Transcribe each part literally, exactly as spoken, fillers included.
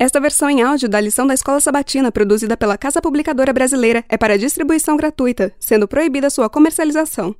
Esta versão em áudio da lição da Escola Sabatina, produzida pela Casa Publicadora Brasileira, é para distribuição gratuita, sendo proibida sua comercialização.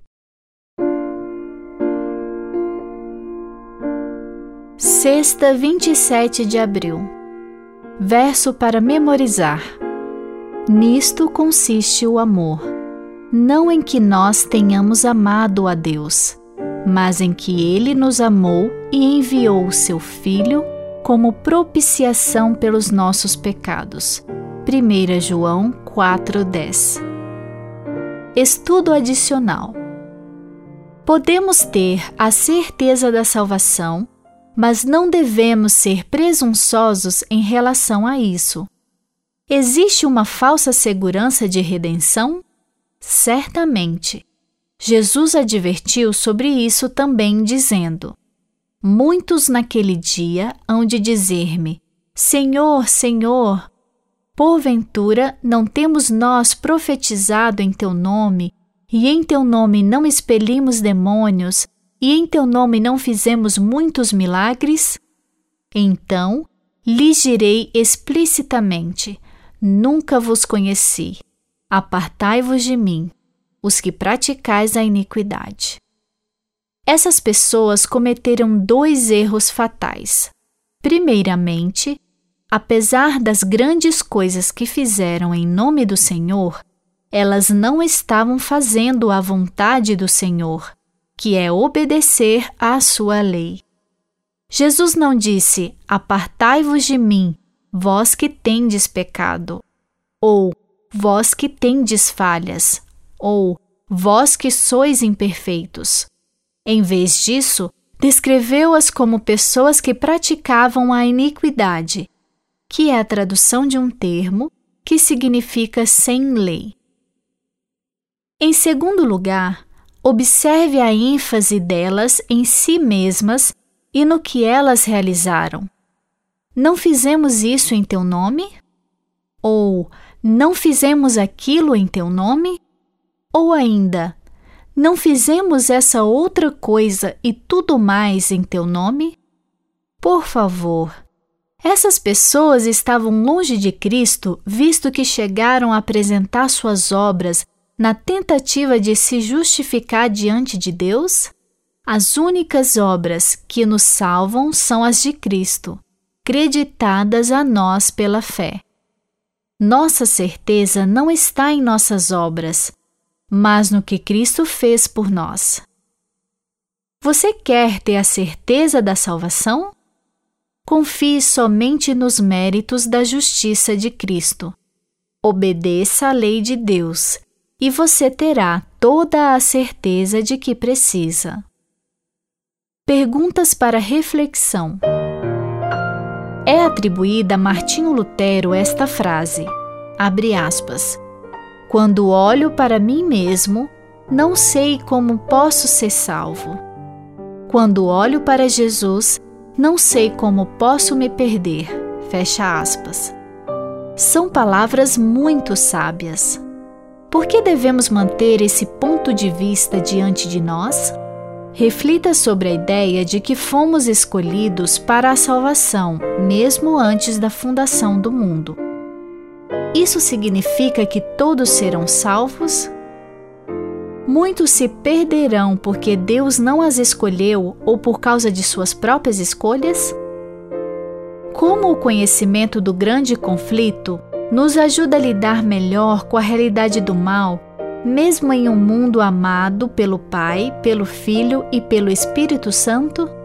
Sexta, vinte e sete de abril. Verso para memorizar. Nisto consiste o amor, não em que nós tenhamos amado a Deus, mas em que Ele nos amou e enviou o Seu Filho como propiciação pelos nossos pecados. primeira João quatro, dez. Estudo adicional. Podemos ter a certeza da salvação, mas não devemos ser presunçosos em relação a isso. Existe uma falsa segurança de redenção? Certamente. Jesus advertiu sobre isso também, dizendo: muitos naquele dia hão de dizer-me: Senhor, Senhor, porventura não temos nós profetizado em Teu nome, e em Teu nome não expelimos demônios, e em Teu nome não fizemos muitos milagres? Então lhes direi explicitamente: nunca vos conheci. Apartai-vos de mim, os que praticais a iniquidade. Essas pessoas cometeram dois erros fatais. Primeiramente, apesar das grandes coisas que fizeram em nome do Senhor, elas não estavam fazendo a vontade do Senhor, que é obedecer à sua lei. Jesus não disse: apartai-vos de mim, vós que tendes pecado, ou vós que tendes falhas, ou vós que sois imperfeitos. Em vez disso, descreveu-as como pessoas que praticavam a iniquidade, que é a tradução de um termo que significa sem lei. Em segundo lugar, observe a ênfase delas em si mesmas e no que elas realizaram. Não fizemos isso em Teu nome? Ou não fizemos aquilo em Teu nome? Ou ainda, não fizemos essa outra coisa e tudo mais em Teu nome? Por favor, essas pessoas estavam longe de Cristo, visto que chegaram a apresentar suas obras na tentativa de se justificar diante de Deus? As únicas obras que nos salvam são as de Cristo, creditadas a nós pela fé. Nossa certeza não está em nossas obras, mas no que Cristo fez por nós. Você quer ter a certeza da salvação? Confie somente nos méritos da justiça de Cristo. Obedeça à lei de Deus, e você terá toda a certeza de que precisa. Perguntas para reflexão. É atribuída a Martinho Lutero esta frase, abre aspas, quando olho para mim mesmo, não sei como posso ser salvo. Quando olho para Jesus, não sei como posso me perder. Fecha aspas. São palavras muito sábias. Por que devemos manter esse ponto de vista diante de nós? Reflita sobre a ideia de que fomos escolhidos para a salvação, mesmo antes da fundação do mundo. Isso significa que todos serão salvos? Muitos se perderão porque Deus não as escolheu ou por causa de suas próprias escolhas? Como o conhecimento do grande conflito nos ajuda a lidar melhor com a realidade do mal, mesmo em um mundo amado pelo Pai, pelo Filho e pelo Espírito Santo?